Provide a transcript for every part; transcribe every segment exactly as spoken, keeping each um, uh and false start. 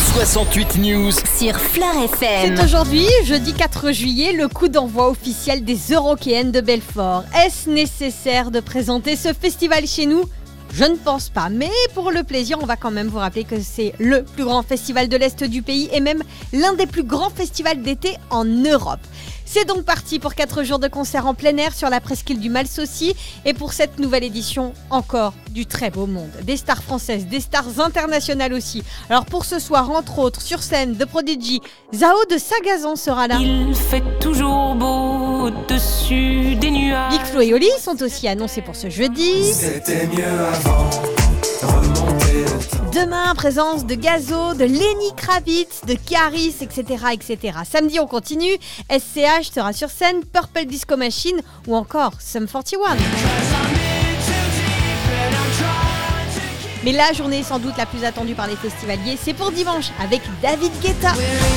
soixante-huit News sur Fleur F M. C'est aujourd'hui, jeudi quatre juillet, le coup d'envoi officiel des Eurockéennes de Belfort. Est-ce nécessaire de présenter ce festival chez nous ? Je ne pense pas, mais pour le plaisir, on va quand même vous rappeler que c'est le plus grand festival de l'Est du pays et même l'un des plus grands festivals d'été en Europe. C'est donc parti pour quatre jours de concerts en plein air sur la presqu'île du Malsaucy et pour cette nouvelle édition, encore du très beau monde. Des stars françaises, des stars internationales aussi. Alors pour ce soir, entre autres, sur scène, The Prodigy, Zao de Sagazan sera là. Il fait toujours beau au-dessus des nuages. Big Flo et Oli sont aussi annoncés pour ce jeudi. C'était mieux avant, remonter le temps. Demain, présence de Gazo, de Lenny Kravitz, de Karis, et cetera, et cetera. Samedi, on continue. S C H sera sur scène, Purple Disco Machine ou encore Sum quarante et un. Mais la journée sans doute la plus attendue par les festivaliers, c'est pour dimanche avec David Guetta.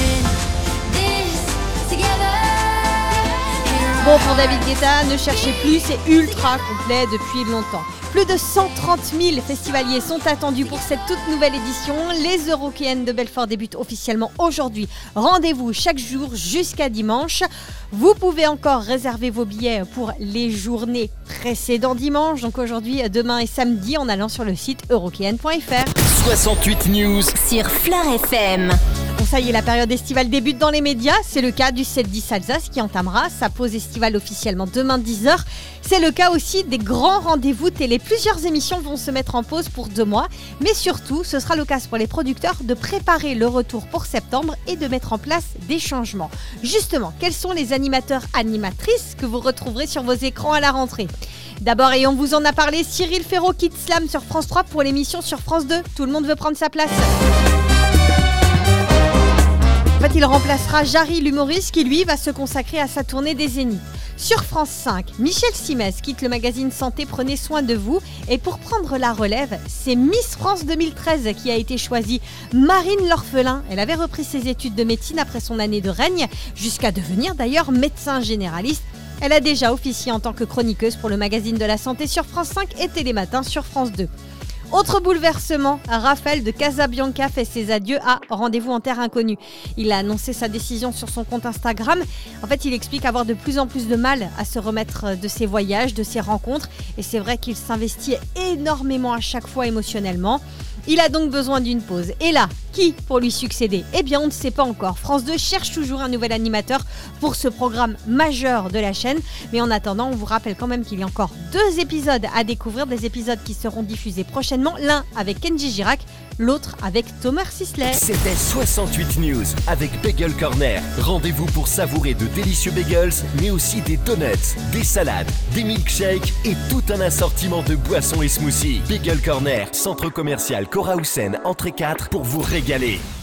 Bon, pour David Guetta, ne cherchez plus, c'est ultra complet depuis longtemps. Plus de cent trente mille festivaliers sont attendus pour cette toute nouvelle édition. Les Eurockéennes de Belfort débutent officiellement aujourd'hui. Rendez-vous chaque jour jusqu'à dimanche. Vous pouvez encore réserver vos billets pour les journées précédant dimanche, donc aujourd'hui, demain et samedi, en allant sur le site eurockéennes point f r. soixante-huit News Sur Fleur F M. Bon, ça y est, la période estivale débute dans les médias. C'est le cas du sept dix Alsace qui entamera sa pause estivale officiellement demain dix heures. C'est le cas aussi des grands rendez-vous télé. Plusieurs émissions vont se mettre en pause pour deux mois. Mais surtout, ce sera l'occasion pour les producteurs de préparer le retour pour septembre et de mettre en place des changements. Justement, quels sont les animateurs, animatrices que vous retrouverez sur vos écrans à la rentrée ? D'abord, et on vous en a parlé, Cyril Ferraud quitte Slam sur France trois pour l'émission sur France deux. Tout le monde veut prendre sa place. En fait, il remplacera Jarry, l'humoriste, qui lui va se consacrer à sa tournée des Zéniths. Sur France cinq, Michel Simès quitte le magazine Santé, prenez soin de vous. Et pour prendre la relève, c'est Miss France deux mille treize qui a été choisie. Marine L'Orphelin, elle avait repris ses études de médecine après son année de règne, jusqu'à devenir d'ailleurs médecin généraliste. Elle a déjà officié en tant que chroniqueuse pour le magazine de la Santé sur France cinq et Télématin sur France deux. Autre bouleversement, Raphaël de Casabianca fait ses adieux à Rendez-vous en terre inconnue. Il a annoncé sa décision sur son compte Instagram. En fait, il explique avoir de plus en plus de mal à se remettre de ses voyages, de ses rencontres. Et c'est vrai qu'il s'investit énormément à chaque fois émotionnellement. Il a donc besoin d'une pause. Et là, qui pour lui succéder ? Eh bien, on ne sait pas encore. France deux cherche toujours un nouvel animateur pour ce programme majeur de la chaîne. Mais en attendant, on vous rappelle quand même qu'il y a encore deux épisodes à découvrir, des épisodes qui seront diffusés prochainement. L'un avec Kenji Girac, l'autre avec Thomas Sisley. C'était soixante-huit News avec Bagel Corner. Rendez-vous pour savourer de délicieux bagels, mais aussi des donuts, des salades, des milkshakes et tout un assortiment de boissons et smoothies. Bagel Corner, centre commercial Cora Houssen, entrée quatre, pour vous régaler.